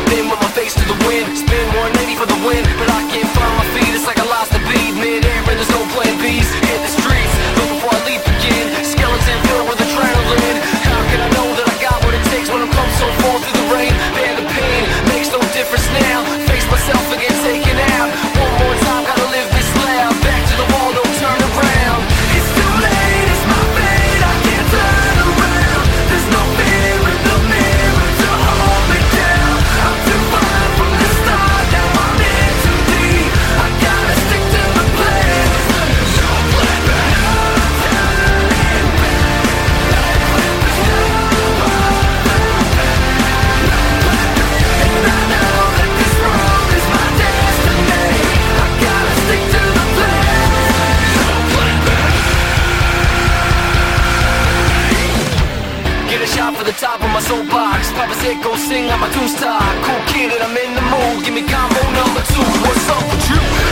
in with my face to the wind. Spin 180 for the win, but I can't find my feet. It's like I lost the beat. Mid-air and there's no plan B's. Hit the streets, look before I leap again. Skeleton filled with adrenaline. How can I know that I got what it takes when I'm come so far through the rain? Bear the pain, makes no difference now. Face myself and get taken out. One more time, gotta live this loud. Back to the wall, don't turn around. It's too late, it's my fate, I can't turn around. There's no fear in the mirror to hold me down. I'm too far from the start, now I'm in too deep. I gotta stick to the plan. No plan back. Turning back. There's no and I know that this road is my destiny. I gotta stick to the plan. No plan back. Get a shot for the top of my soapbox. Papa said go sing on my tombstone. Cool kid and I'm in the mood. Give me combo number 2. What's up with you?